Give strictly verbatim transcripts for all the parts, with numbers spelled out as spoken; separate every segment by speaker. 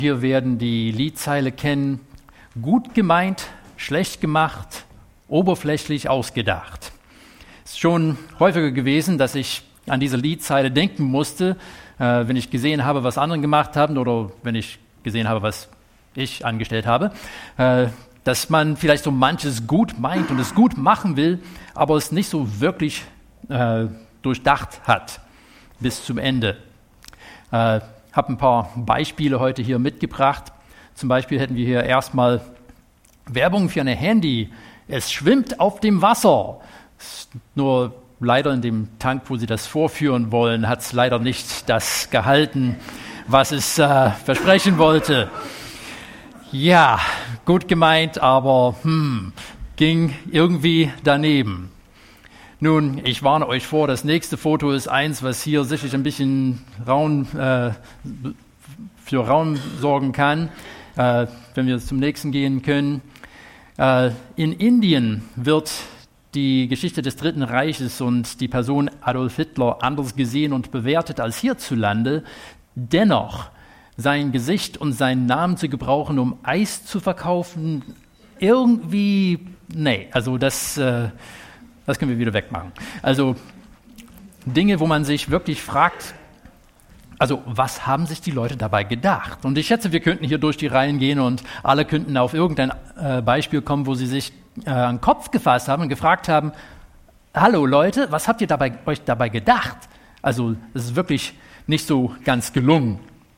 Speaker 1: Hier werden die Liedzeile kennen: gut gemeint, schlecht gemacht, oberflächlich ausgedacht. Es ist schon häufiger gewesen, dass ich an diese Liedzeile denken musste, äh, wenn ich gesehen habe, was andere gemacht haben oder wenn ich gesehen habe, was ich angestellt habe, äh, dass man vielleicht so manches gut meint und es gut machen will, aber es nicht so wirklich äh, durchdacht hat bis zum Ende. Ich äh, habe ein paar Beispiele heute hier mitgebracht. Zum Beispiel hätten wir hier erstmal Werbung für ein Handy. Es schwimmt auf dem Wasser. Nur leider in dem Tank, wo sie das vorführen wollen, hat es leider nicht das gehalten, was es äh, versprechen wollte. Ja, gut gemeint, aber hm, ging irgendwie daneben. Nun, ich warne euch vor, das nächste Foto ist eins, was hier sicherlich ein bisschen Raum, äh, für Raum sorgen kann, äh, wenn wir zum nächsten gehen können. Äh, in Indien wird die Geschichte des Dritten Reiches und die Person Adolf Hitler anders gesehen und bewertet als hierzulande. Dennoch, sein Gesicht und seinen Namen zu gebrauchen, um Eis zu verkaufen, irgendwie, nee, also das... Äh, Das können wir wieder wegmachen. Also Dinge, wo man sich wirklich fragt, also was haben sich die Leute dabei gedacht? Und ich schätze, wir könnten hier durch die Reihen gehen und alle könnten auf irgendein äh, Beispiel kommen, wo sie sich äh, an den Kopf gefasst haben und gefragt haben, hallo Leute, was habt ihr dabei, euch dabei gedacht? Also es ist wirklich nicht so ganz gelungen.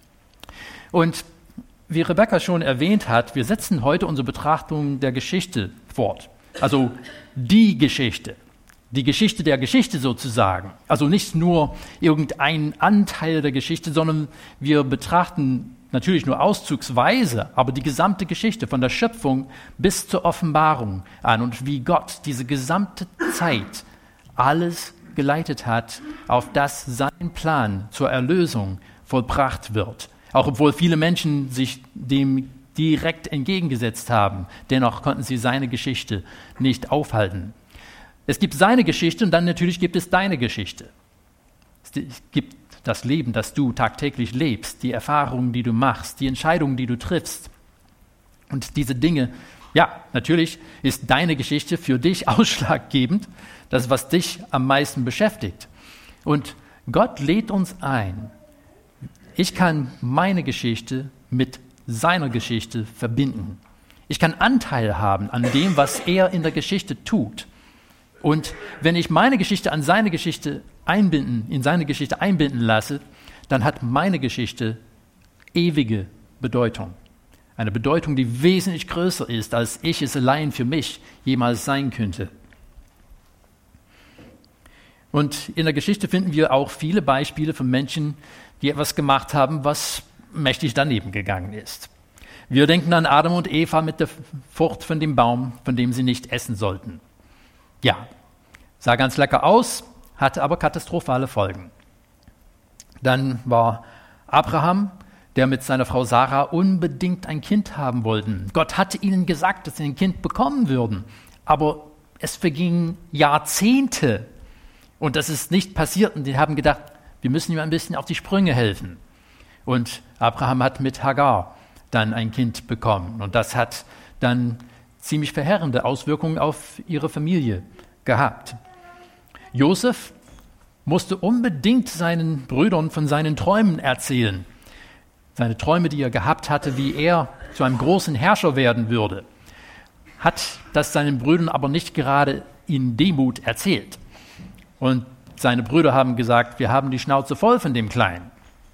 Speaker 1: Und wie Rebecca schon erwähnt hat, wir setzen heute unsere Betrachtung der Geschichte fort. Also die Geschichte, die Geschichte der Geschichte sozusagen. Also nicht nur irgendein Anteil der Geschichte, sondern wir betrachten natürlich nur auszugsweise, aber die gesamte Geschichte von der Schöpfung bis zur Offenbarung an und wie Gott diese gesamte Zeit alles geleitet hat, auf das sein Plan zur Erlösung vollbracht wird. Auch obwohl viele Menschen sich dem direkt entgegengesetzt haben. Dennoch konnten sie seine Geschichte nicht aufhalten. Es gibt seine Geschichte und dann natürlich gibt es deine Geschichte. Es gibt das Leben, das du tagtäglich lebst, die Erfahrungen, die du machst, die Entscheidungen, die du triffst. Und diese Dinge, ja, natürlich ist deine Geschichte für dich ausschlaggebend, das, was dich am meisten beschäftigt. Und Gott lädt uns ein. Ich kann meine Geschichte mit seiner Geschichte verbinden. Ich kann Anteil haben an dem, was er in der Geschichte tut. Und wenn ich meine Geschichte an seine Geschichte einbinden, in seine Geschichte einbinden lasse, dann hat meine Geschichte ewige Bedeutung. Eine Bedeutung, die wesentlich größer ist, als ich es allein für mich jemals sein könnte. Und in der Geschichte finden wir auch viele Beispiele von Menschen, die etwas gemacht haben, was mächtig daneben gegangen ist. Wir denken an Adam und Eva mit der Frucht von dem Baum, von dem sie nicht essen sollten. Ja, sah ganz lecker aus, hatte aber katastrophale Folgen. Dann war Abraham, der mit seiner Frau Sarah unbedingt ein Kind haben wollten. Gott hatte ihnen gesagt, dass sie ein Kind bekommen würden, aber es vergingen Jahrzehnte und das ist nicht passiert und die haben gedacht, wir müssen ihm ein bisschen auf die Sprünge helfen. Und Abraham hat mit Hagar dann ein Kind bekommen. Und das hat dann ziemlich verheerende Auswirkungen auf ihre Familie gehabt. Josef musste unbedingt seinen Brüdern von seinen Träumen erzählen. Seine Träume, die er gehabt hatte, wie er zu einem großen Herrscher werden würde. Hat das seinen Brüdern aber nicht gerade in Demut erzählt. Und seine Brüder haben gesagt, wir haben die Schnauze voll von dem Kleinen.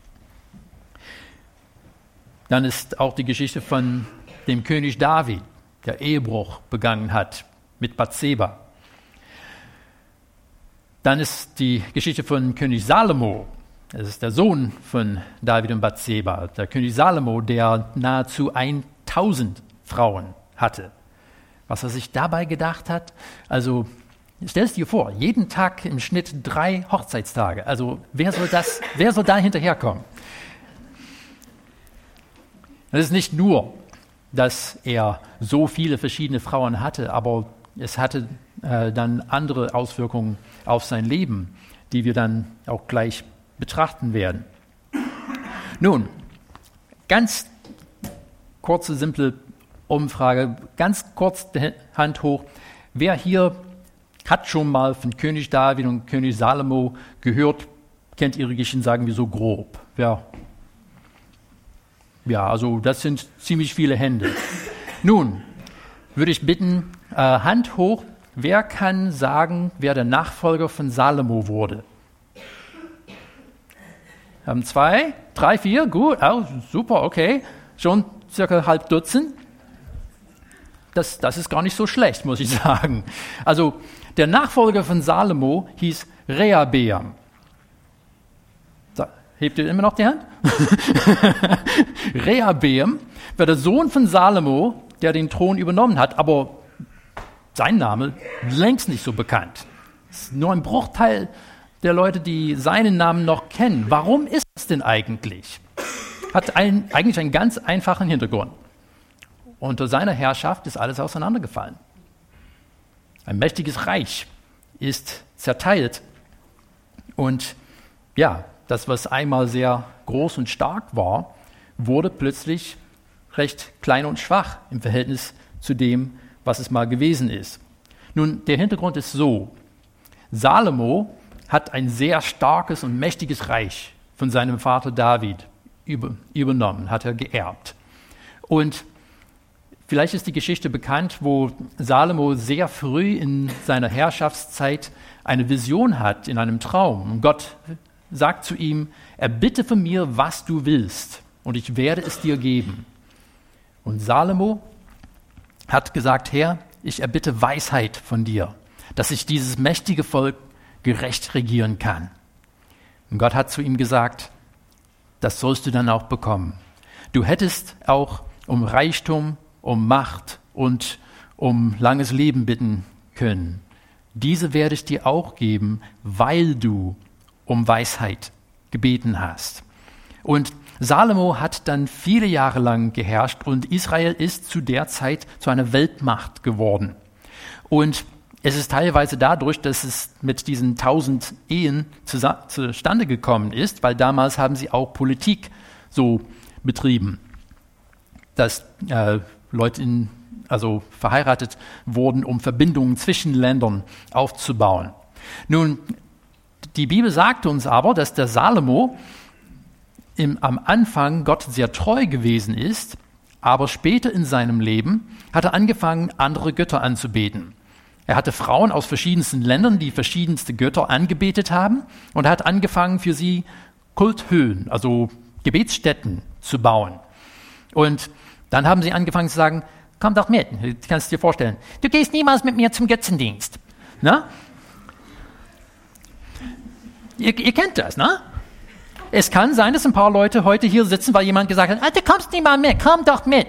Speaker 1: Dann ist auch die Geschichte von dem König David, der Ehebruch begangen hat mit Bathseba. Dann ist die Geschichte von König Salomo, das ist der Sohn von David und Bathseba, der König Salomo, der nahezu tausend Frauen hatte. Was er sich dabei gedacht hat, also stell es dir vor, jeden Tag im Schnitt drei Hochzeitstage, also wer soll das, wer soll da hinterherkommen? Es ist nicht nur, dass er so viele verschiedene Frauen hatte, aber es hatte äh, dann andere Auswirkungen auf sein Leben, die wir dann auch gleich betrachten werden. Nun, ganz kurze, simple Umfrage. Ganz kurz die Hand hoch. Wer hier hat schon mal von König David und König Salomo gehört, kennt ihre Geschichten, sagen wir so grob. Ja, ja, also das sind ziemlich viele Hände. Nun würde ich bitten, äh, Hand hoch, wer kann sagen, wer der Nachfolger von Salomo wurde? Wir haben zwei, drei, vier, gut, oh, super, okay, schon circa halb Dutzend. Das, das ist gar nicht so schlecht, muss ich sagen. Also der Nachfolger von Salomo hieß Rehabeam. Hebt ihr immer noch die Hand? Rehabeam war der Sohn von Salomo, der den Thron übernommen hat, aber sein Name längst nicht so bekannt. Es ist nur ein Bruchteil der Leute, die seinen Namen noch kennen. Warum ist es denn eigentlich? Hat ein, eigentlich einen ganz einfachen Hintergrund. Unter seiner Herrschaft ist alles auseinandergefallen. Ein mächtiges Reich ist zerteilt und ja, das, was einmal sehr groß und stark war, wurde plötzlich recht klein und schwach im Verhältnis zu dem, was es mal gewesen ist. Nun, der Hintergrund ist so: Salomo hat ein sehr starkes und mächtiges Reich von seinem Vater David über, übernommen, hat er geerbt. Und vielleicht ist die Geschichte bekannt, wo Salomo sehr früh in seiner Herrschaftszeit eine Vision hat in einem Traum. Und Gott sagt zu ihm, erbitte von mir, was du willst, und ich werde es dir geben. Und Salomo hat gesagt, Herr, ich erbitte Weisheit von dir, dass ich dieses mächtige Volk gerecht regieren kann. Und Gott hat zu ihm gesagt, das sollst du dann auch bekommen. Du hättest auch um Reichtum, um Macht und um langes Leben bitten können. Diese werde ich dir auch geben, weil du um Weisheit gebeten hast. Und Salomo hat dann viele Jahre lang geherrscht und Israel ist zu der Zeit zu einer Weltmacht geworden. Und es ist teilweise dadurch, dass es mit diesen tausend Ehen zustande gekommen ist, weil damals haben sie auch Politik so betrieben, dass äh, Leute in, also verheiratet wurden, um Verbindungen zwischen Ländern aufzubauen. Nun, die Bibel sagt uns aber, dass der Salomo im, am Anfang Gott sehr treu gewesen ist, aber später in seinem Leben hat er angefangen, andere Götter anzubeten. Er hatte Frauen aus verschiedensten Ländern, die verschiedenste Götter angebetet haben, und er hat angefangen, für sie Kulthöhen, also Gebetsstätten zu bauen. Und dann haben sie angefangen zu sagen, komm doch mit, du kannst es dir vorstellen, du gehst niemals mit mir zum Götzendienst. Na? Ihr, ihr kennt das, ne? Es kann sein, dass ein paar Leute heute hier sitzen, weil jemand gesagt hat, ah, du kommst nicht mal mit, komm doch mit.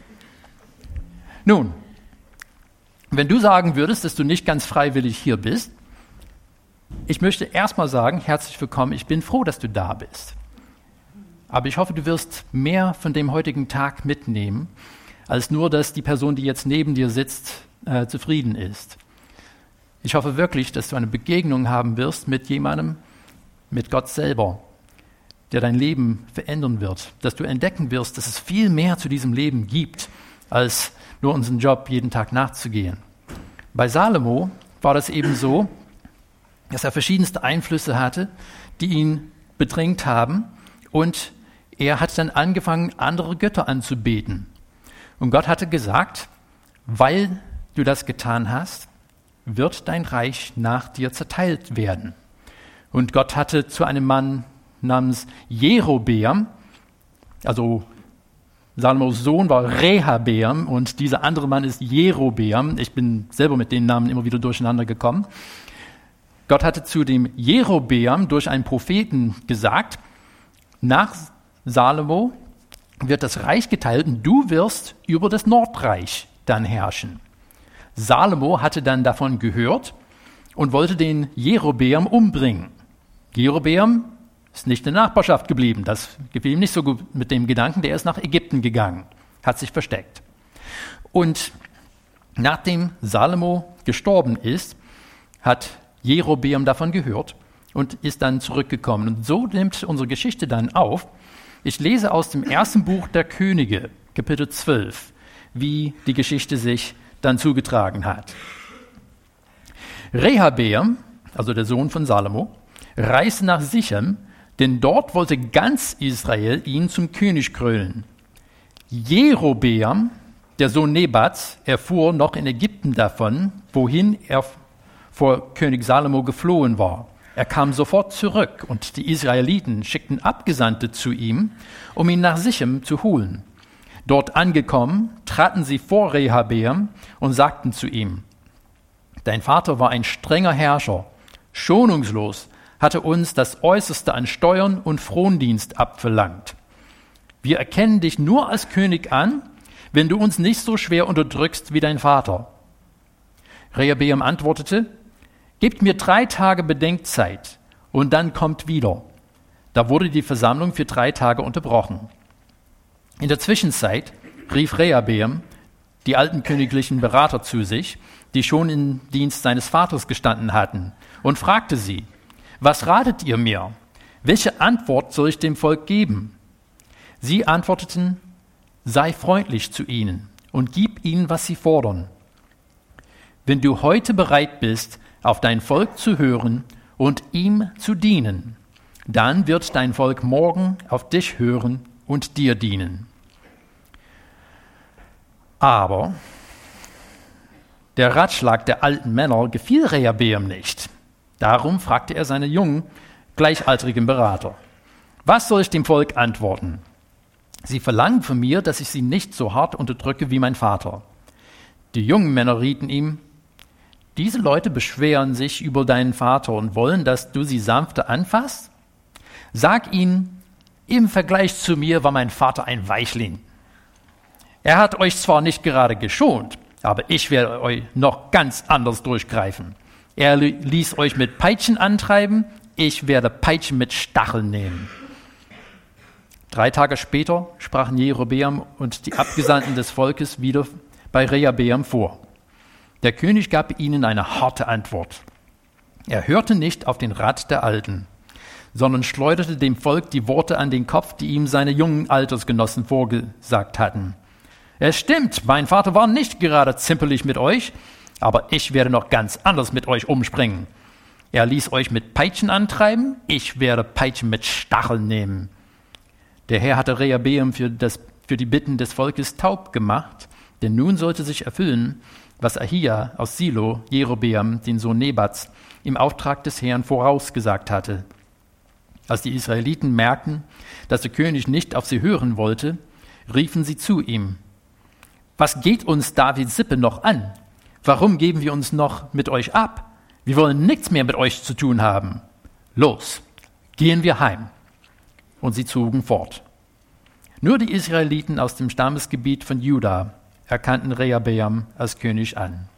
Speaker 1: Nun, wenn du sagen würdest, dass du nicht ganz freiwillig hier bist, ich möchte erstmal sagen, herzlich willkommen, ich bin froh, dass du da bist. Aber ich hoffe, du wirst mehr von dem heutigen Tag mitnehmen, als nur, dass die Person, die jetzt neben dir sitzt, äh, zufrieden ist. Ich hoffe wirklich, dass du eine Begegnung haben wirst mit jemandem, mit Gott selber, der dein Leben verändern wird, dass du entdecken wirst, dass es viel mehr zu diesem Leben gibt, als nur unseren Job jeden Tag nachzugehen. Bei Salomo war das eben so, dass er verschiedenste Einflüsse hatte, die ihn bedrängt haben, und er hat dann angefangen, andere Götter anzubeten. Und Gott hatte gesagt, weil du das getan hast, wird dein Reich nach dir zerteilt werden. Und Gott hatte zu einem Mann namens Jerobeam, also Salomos Sohn war Rehabeam und dieser andere Mann ist Jerobeam. Ich bin selber mit den Namen immer wieder durcheinander gekommen. Gott hatte zu dem Jerobeam durch einen Propheten gesagt, nach Salomo wird das Reich geteilt und du wirst über das Nordreich dann herrschen. Salomo hatte dann davon gehört und wollte den Jerobeam umbringen. Jerobeam ist nicht in der Nachbarschaft geblieben. Das gefiel ihm nicht so gut mit dem Gedanken. Der ist nach Ägypten gegangen, hat sich versteckt. Und nachdem Salomo gestorben ist, hat Jerobeam davon gehört und ist dann zurückgekommen. Und so nimmt unsere Geschichte dann auf. Ich lese aus dem ersten Buch der Könige, Kapitel zwölf, wie die Geschichte sich dann zugetragen hat. Rehabeam, also der Sohn von Salomo, reiste nach Sichem, denn dort wollte ganz Israel ihn zum König krönen. Jerobeam, der Sohn Nebats, erfuhr noch in Ägypten davon, wohin er vor König Salomo geflohen war. Er kam sofort zurück und die Israeliten schickten Abgesandte zu ihm, um ihn nach Sichem zu holen. Dort angekommen, traten sie vor Rehabeam und sagten zu ihm: Dein Vater war ein strenger Herrscher, schonungslos hatte uns das Äußerste an Steuern und Frondienst abverlangt. Wir erkennen dich nur als König an, wenn du uns nicht so schwer unterdrückst wie dein Vater. Rehabeam antwortete: Gebt mir drei Tage Bedenkzeit und dann kommt wieder. Da wurde die Versammlung für drei Tage unterbrochen. In der Zwischenzeit rief Rehabeam die alten königlichen Berater zu sich, die schon im Dienst seines Vaters gestanden hatten, und fragte sie: Was ratet ihr mir? Welche Antwort soll ich dem Volk geben? Sie antworteten: Sei freundlich zu ihnen und gib ihnen, was sie fordern. Wenn du heute bereit bist, auf dein Volk zu hören und ihm zu dienen, dann wird dein Volk morgen auf dich hören und dir dienen. Aber der Ratschlag der alten Männer gefiel Rehabeam nicht. Darum fragte er seine jungen, gleichaltrigen Berater: Was soll ich dem Volk antworten? Sie verlangen von mir, dass ich sie nicht so hart unterdrücke wie mein Vater. Die jungen Männer rieten ihm: Diese Leute beschweren sich über deinen Vater und wollen, dass du sie sanfter anfasst? Sag ihnen: Im Vergleich zu mir war mein Vater ein Weichling. Er hat euch zwar nicht gerade geschont, aber ich werde euch noch ganz anders durchgreifen. Er ließ euch mit Peitschen antreiben, ich werde Peitschen mit Stacheln nehmen. Drei Tage später sprachen Jerobeam und die Abgesandten des Volkes wieder bei Rehabeam vor. Der König gab ihnen eine harte Antwort. Er hörte nicht auf den Rat der Alten, sondern schleuderte dem Volk die Worte an den Kopf, die ihm seine jungen Altersgenossen vorgesagt hatten. Es stimmt, mein Vater war nicht gerade zimperlich mit euch, aber ich werde noch ganz anders mit euch umspringen. Er ließ euch mit Peitschen antreiben, ich werde Peitschen mit Stacheln nehmen. Der Herr hatte Rehabeam für, das, für die Bitten des Volkes taub gemacht, denn nun sollte sich erfüllen, was Ahia aus Silo, Jerobeam, den Sohn Nebats, im Auftrag des Herrn vorausgesagt hatte. Als die Israeliten merkten, dass der König nicht auf sie hören wollte, riefen sie zu ihm: Was geht uns Davids Sippe noch an? Warum geben wir uns noch mit euch ab? Wir wollen nichts mehr mit euch zu tun haben. Los, gehen wir heim. Und sie zogen fort. Nur die Israeliten aus dem Stammesgebiet von Juda erkannten Rehabeam als König an.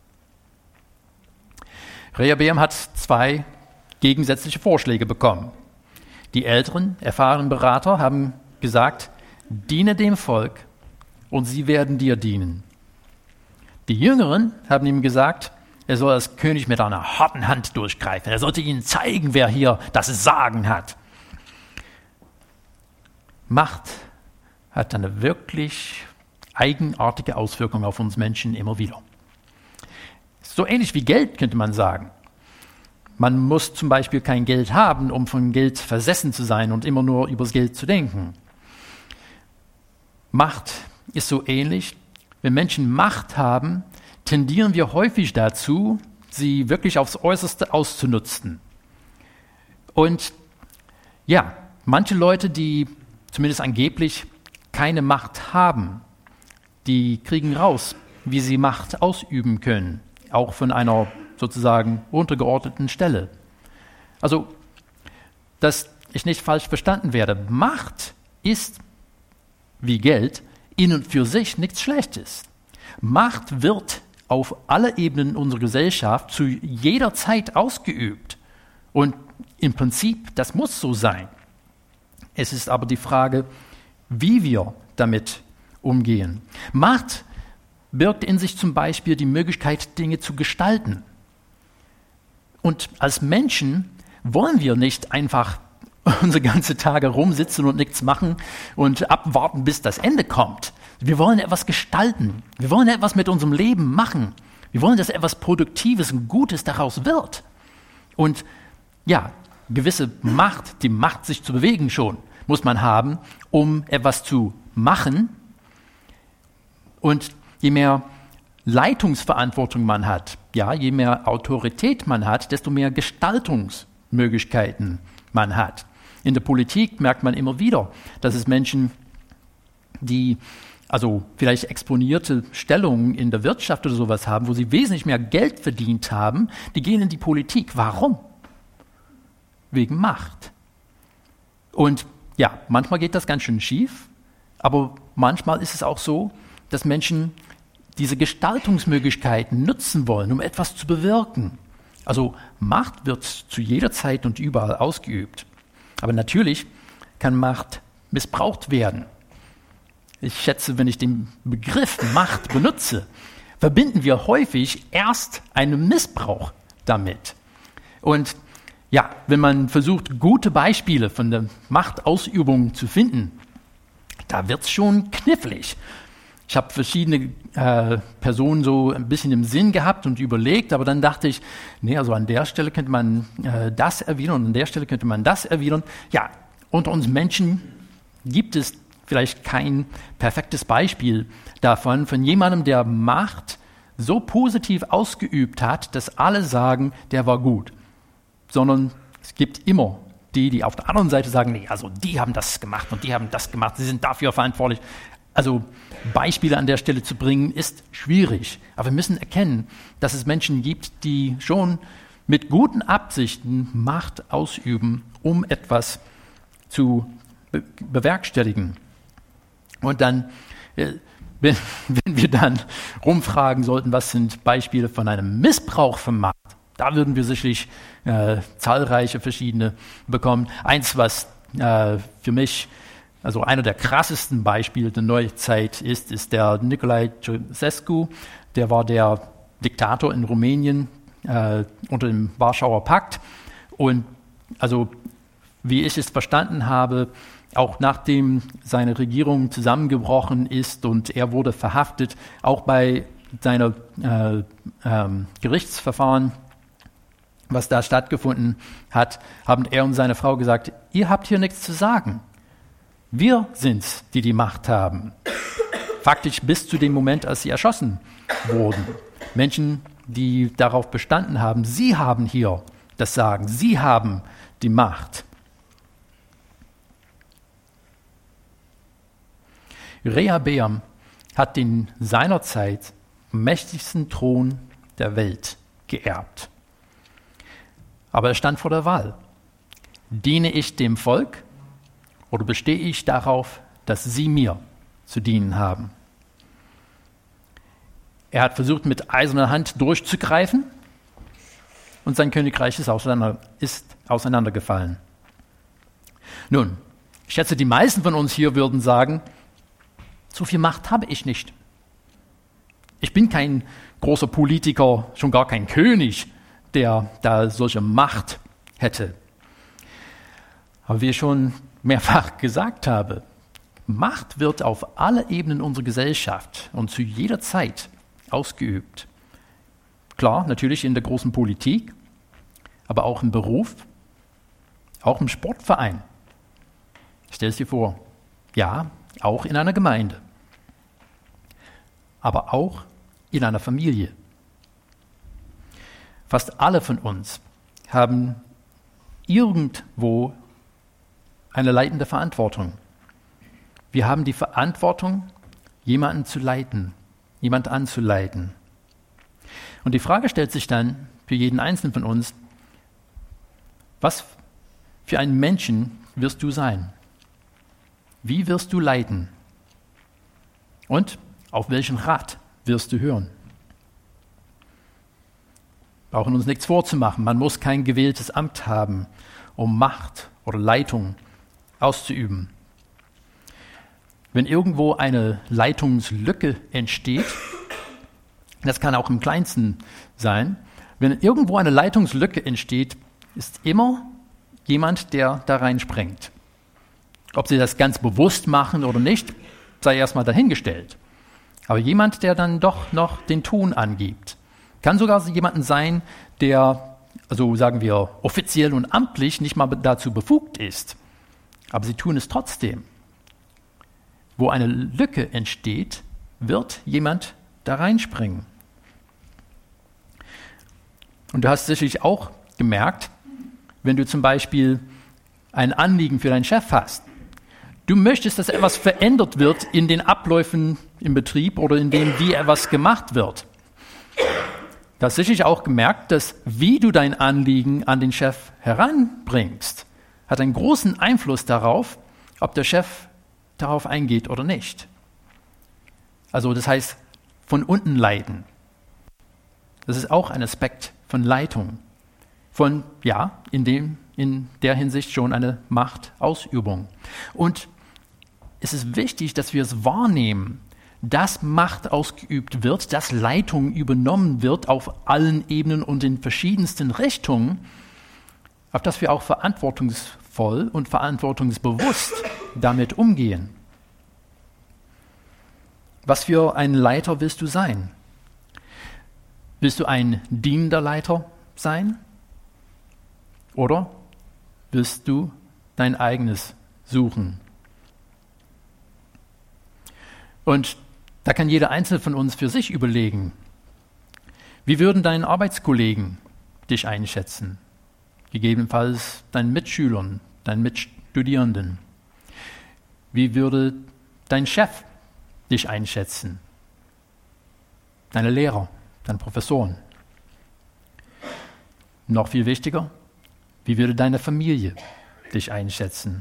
Speaker 1: Rehabeam hat zwei gegensätzliche Vorschläge bekommen. Die älteren, erfahrenen Berater haben gesagt: Diene dem Volk und sie werden dir dienen. Die Jüngeren haben ihm gesagt, er soll als König mit einer harten Hand durchgreifen. Er sollte ihnen zeigen, wer hier das Sagen hat. Macht hat eine wirklich eigenartige Auswirkung auf uns Menschen immer wieder. So ähnlich wie Geld, könnte man sagen. Man muss zum Beispiel kein Geld haben, um von Geld versessen zu sein und immer nur übers Geld zu denken. Macht ist so ähnlich. Wenn Menschen Macht haben, tendieren wir häufig dazu, sie wirklich aufs Äußerste auszunutzen. Und ja, manche Leute, die zumindest angeblich keine Macht haben, die kriegen raus, wie sie Macht ausüben können, auch von einer sozusagen untergeordneten Stelle. Also, dass ich nicht falsch verstanden werde, Macht ist wie Geld in und für sich nichts Schlechtes. Macht wird auf alle Ebenen unserer Gesellschaft zu jeder Zeit ausgeübt. Und im Prinzip, das muss so sein. Es ist aber die Frage, wie wir damit umgehen. Macht birgt in sich zum Beispiel die Möglichkeit, Dinge zu gestalten. Und als Menschen wollen wir nicht einfach unsere ganze Tage rumsitzen und nichts machen und abwarten, bis das Ende kommt, Wir wollen etwas gestalten. Wir wollen etwas mit unserem Leben machen. Wir wollen, dass etwas Produktives und Gutes daraus wird. Und ja, gewisse Macht, die Macht, sich zu bewegen schon, muss man haben, um etwas zu machen. Und je mehr Leitungsverantwortung man hat, ja, je mehr Autorität man hat, desto mehr Gestaltungsmöglichkeiten man hat. In der Politik merkt man immer wieder, dass es Menschen, die also vielleicht exponierte Stellungen in der Wirtschaft oder sowas haben, wo sie wesentlich mehr Geld verdient haben, die gehen in die Politik. Warum? Wegen Macht. Und ja, manchmal geht das ganz schön schief, aber manchmal ist es auch so, dass Menschen diese Gestaltungsmöglichkeiten nutzen wollen, um etwas zu bewirken. Also Macht wird zu jeder Zeit und überall ausgeübt. Aber natürlich kann Macht missbraucht werden. Ich schätze, wenn ich den Begriff Macht benutze, verbinden wir häufig erst einen Missbrauch damit. Und ja, wenn man versucht, gute Beispiele von der Machtausübung zu finden, da wird es schon knifflig. Ich habe verschiedene äh, Personen so ein bisschen im Sinn gehabt und überlegt, aber dann dachte ich, nee, also an der Stelle könnte man äh, das erwidern und an der Stelle könnte man das erwidern. Ja, unter uns Menschen gibt es vielleicht kein perfektes Beispiel davon, von jemandem, der Macht so positiv ausgeübt hat, dass alle sagen, der war gut. Sondern es gibt immer die, die auf der anderen Seite sagen, nee, also die haben das gemacht und die haben das gemacht, sie sind dafür verantwortlich. Also Beispiele an der Stelle zu bringen, ist schwierig. Aber wir müssen erkennen, dass es Menschen gibt, die schon mit guten Absichten Macht ausüben, um etwas zu be- bewerkstelligen. Und dann, äh, wenn, wenn wir dann rumfragen sollten, was sind Beispiele von einem Missbrauch von Macht, da würden wir sicherlich äh, zahlreiche verschiedene bekommen. Eins, was äh, für mich also einer der krassesten Beispiele der Neuzeit ist, ist der Nicolae Ceausescu. Der war der Diktator in Rumänien äh, unter dem Warschauer Pakt. Und also, wie ich es verstanden habe, auch nachdem seine Regierung zusammengebrochen ist und er wurde verhaftet, auch bei seiner äh, ähm, Gerichtsverfahren, was da stattgefunden hat, haben er und seine Frau gesagt, ihr habt hier nichts zu sagen. Wir sind's, die die Macht haben. Faktisch bis zu dem Moment, als sie erschossen wurden. Menschen, die darauf bestanden haben, sie haben hier das Sagen, sie haben die Macht. Rehabeam hat den seinerzeit mächtigsten Thron der Welt geerbt. Aber er stand vor der Wahl. Diene ich dem Volk? Oder bestehe ich darauf, dass sie mir zu dienen haben? Er hat versucht, mit eiserner Hand durchzugreifen und sein Königreich ist, auseinander, ist auseinandergefallen. Nun, ich schätze, die meisten von uns hier würden sagen, so viel Macht habe ich nicht. Ich bin kein großer Politiker, schon gar kein König, der da solche Macht hätte. Aber wie ich schon mehrfach gesagt habe, Macht wird auf alle Ebenen unserer Gesellschaft und zu jeder Zeit ausgeübt. Klar, natürlich in der großen Politik, aber auch im Beruf, auch im Sportverein. Stell es dir vor, ja, auch in einer Gemeinde, aber auch in einer Familie. Fast alle von uns haben irgendwo eine leitende Verantwortung. Wir haben die Verantwortung, jemanden zu leiten, jemand anzuleiten. Und die Frage stellt sich dann für jeden Einzelnen von uns, was für einen Menschen wirst du sein? Wie wirst du leiten? Und auf welchen Rat wirst du hören? Wir brauchen uns nichts vorzumachen. Man muss kein gewähltes Amt haben, um Macht oder Leitung auszuüben. Wenn irgendwo eine Leitungslücke entsteht, das kann auch im Kleinsten sein, wenn irgendwo eine Leitungslücke entsteht, ist immer jemand, der da reinspringt. Ob sie das ganz bewusst machen oder nicht, sei erstmal dahingestellt. Aber jemand, der dann doch noch den Ton angibt, kann sogar jemanden sein, der, also sagen wir, offiziell und amtlich nicht mal dazu befugt ist. Aber sie tun es trotzdem. Wo eine Lücke entsteht, wird jemand da reinspringen. Und du hast sicherlich auch gemerkt, wenn du zum Beispiel ein Anliegen für deinen Chef hast. Du möchtest, dass etwas verändert wird in den Abläufen im Betrieb oder in dem, wie etwas gemacht wird. Du hast sicherlich auch gemerkt, dass wie du dein Anliegen an den Chef heranbringst, hat einen großen Einfluss darauf, ob der Chef darauf eingeht oder nicht. Also das heißt, von unten leiten. Das ist auch ein Aspekt von Leitung. Von, ja, in, dem, in der Hinsicht schon eine Machtausübung. Und es ist wichtig, dass wir es wahrnehmen, dass Macht ausgeübt wird, dass Leitung übernommen wird auf allen Ebenen und in verschiedensten Richtungen, auf dass wir auch verantwortungsvoll und verantwortungsbewusst damit umgehen. Was für ein Leiter willst du sein? Willst du ein dienender Leiter sein? Oder willst du dein eigenes suchen? Und da kann jeder Einzelne von uns für sich überlegen, wie würden deine Arbeitskollegen dich einschätzen? Gegebenenfalls deinen Mitschülern, deinen Mitstudierenden. Wie würde dein Chef dich einschätzen? Deine Lehrer, deine Professoren. Noch viel wichtiger, wie würde deine Familie dich einschätzen?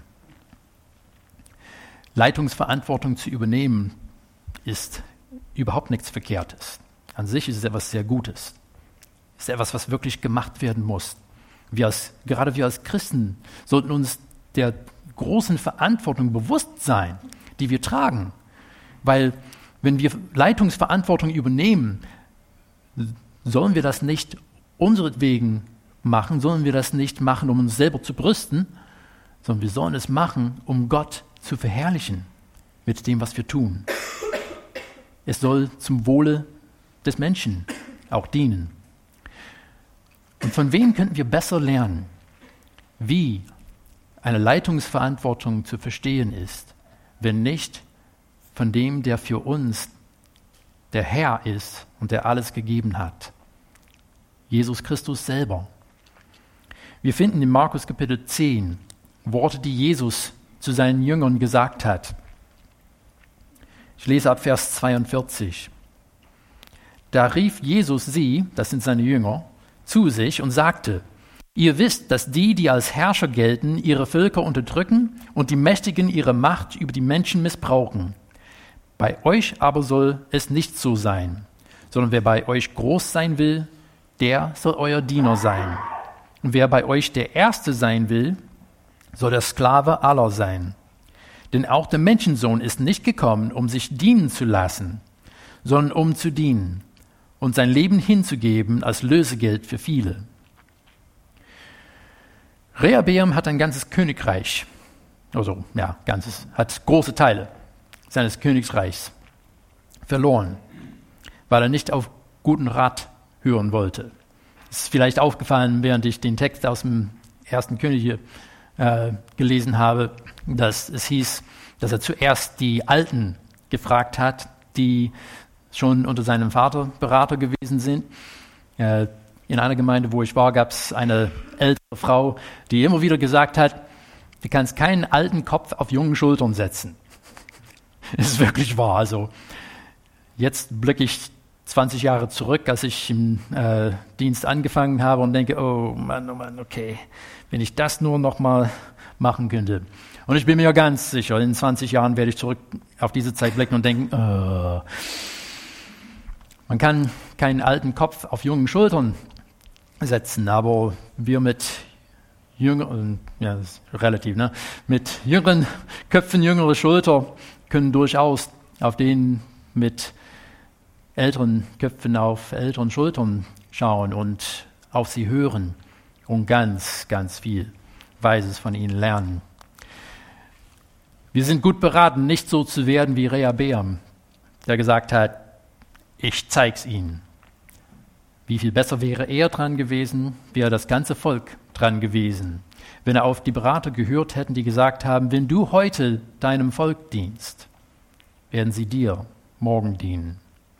Speaker 1: Leitungsverantwortung zu übernehmen, ist überhaupt nichts Verkehrtes. An sich ist es etwas sehr Gutes. Es ist etwas, was wirklich gemacht werden muss. Wir als, gerade wir als Christen sollten uns der großen Verantwortung bewusst sein, die wir tragen. Weil wenn wir Leitungsverantwortung übernehmen, sollen wir das nicht unseretwegen machen, sollen wir das nicht machen, um uns selber zu brüsten, sondern wir sollen es machen, um Gott zu verherrlichen mit dem, was wir tun. Es soll zum Wohle des Menschen auch dienen. Und von wem könnten wir besser lernen, wie eine Leitungsverantwortung zu verstehen ist, wenn nicht von dem, der für uns der Herr ist und der alles gegeben hat. Jesus Christus selber. Wir finden in Markus Kapitel zehn Worte, die Jesus zu seinen Jüngern gesagt hat. Ich lese ab Vers zweiundvierzig. Da rief Jesus sie, das sind seine Jünger, zu sich und sagte: Ihr wisst, dass die, die als Herrscher gelten, ihre Völker unterdrücken und die Mächtigen ihre Macht über die Menschen missbrauchen. Bei euch aber soll es nicht so sein, sondern wer bei euch groß sein will, der soll euer Diener sein. Und wer bei euch der Erste sein will, soll der Sklave aller sein. Denn auch der Menschensohn ist nicht gekommen, um sich dienen zu lassen, sondern um zu dienen und sein Leben hinzugeben als Lösegeld für viele. Rehabeam hat ein ganzes Königreich, also ja, ganzes, hat große Teile seines Königreichs verloren, weil er nicht auf guten Rat hören wollte. Es ist vielleicht aufgefallen, während ich den Text aus dem ersten Könige äh, gelesen habe, dass es hieß, dass er zuerst die Alten gefragt hat, die schon unter seinem Vater Berater gewesen sind. Äh, in einer Gemeinde, wo ich war, gab es eine ältere Frau, die immer wieder gesagt hat, du kannst keinen alten Kopf auf jungen Schultern setzen. Das ist wirklich wahr. Also jetzt blicke ich zwanzig Jahre zurück, als ich im äh, Dienst angefangen habe und denke, oh Mann, oh Mann, okay, wenn ich das nur noch mal machen könnte. Und ich bin mir ganz sicher, in zwanzig Jahren werde ich zurück auf diese Zeit blicken und denken, oh, man kann keinen alten Kopf auf jungen Schultern setzen, aber wir mit jüngeren, ja, das ist relativ, ne, mit jüngeren Köpfen, jüngere Schulter können durchaus auf den mit älteren Köpfen auf älteren Schultern schauen und auf sie hören und ganz, ganz viel Weises von ihnen lernen. Wir sind gut beraten, nicht so zu werden wie Rehabeam, der gesagt hat, ich zeig's ihnen. Wie viel besser wäre er dran gewesen, wäre das ganze Volk dran gewesen, wenn er auf die Berater gehört hätten, die gesagt haben, wenn du heute deinem Volk dienst, werden sie dir morgen dienen.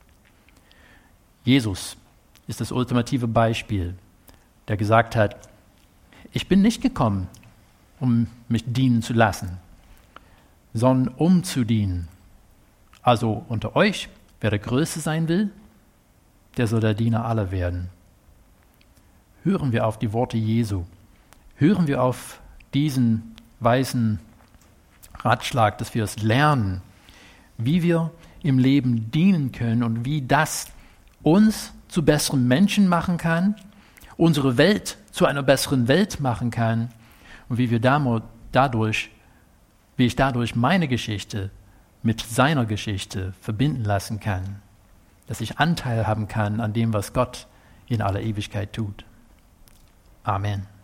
Speaker 1: Jesus ist das ultimative Beispiel, der gesagt hat, ich bin nicht gekommen, um mich dienen zu lassen, sondern um zu dienen. Also unter euch, wer der Größte sein will, der soll der Diener aller werden. Hören wir auf die Worte Jesu. Hören wir auf diesen weisen Ratschlag, dass wir es lernen, wie wir im Leben dienen können und wie das uns zu besseren Menschen machen kann, unsere Welt zu einer besseren Welt machen kann und wie wir dadurch, wie ich dadurch meine Geschichte mit seiner Geschichte verbinden lassen kann, dass ich Anteil haben kann an dem, was Gott in aller Ewigkeit tut. Amen.